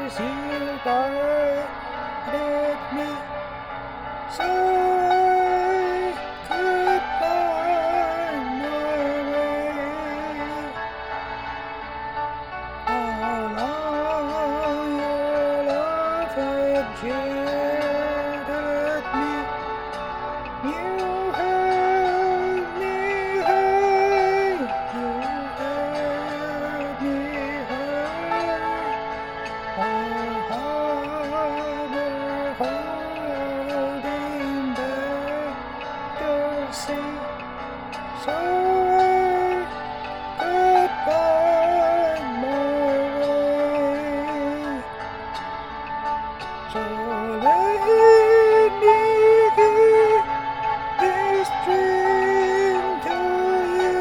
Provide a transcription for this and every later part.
years you guided me, so I could find my way. How long your love had jilted me, you held me high, you held me high. Oh, harbor holding back the sea, so I could find my way. So let me give this dream to you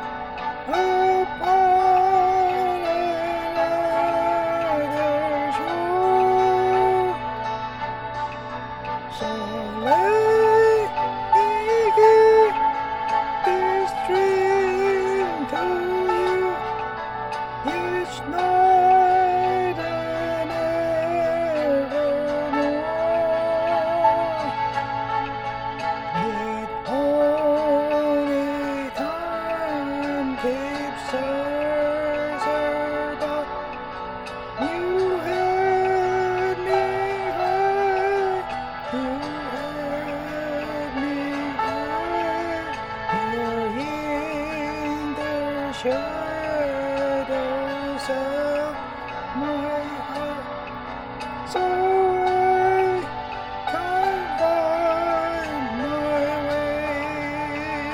upon another shore. So let me give this dream to you each night and evermore. Yet only time keeps us apart. You had me high, you had me high, here in the shadows of my heart, so I can find my way.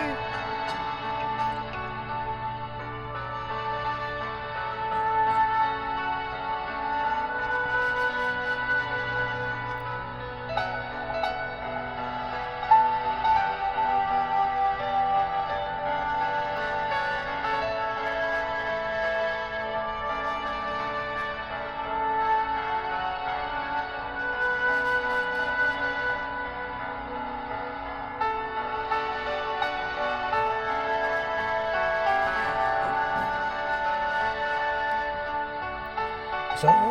So let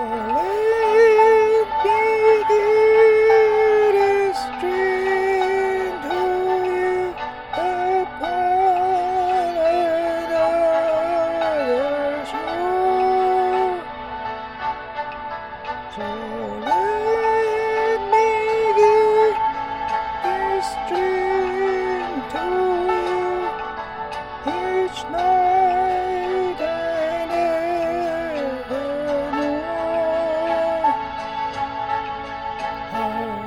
me give this dream to you upon another shore. So let me give this dream to you each night and evermore. A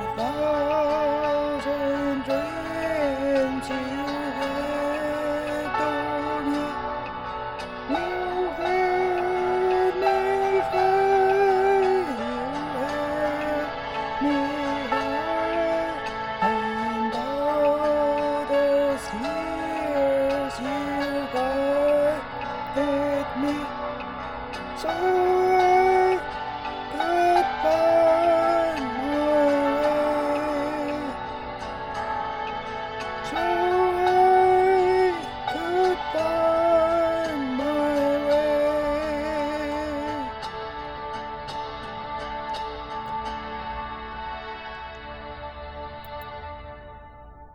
thousand dreams you had told me, you had me high, you had me high, and all those years you guided me, so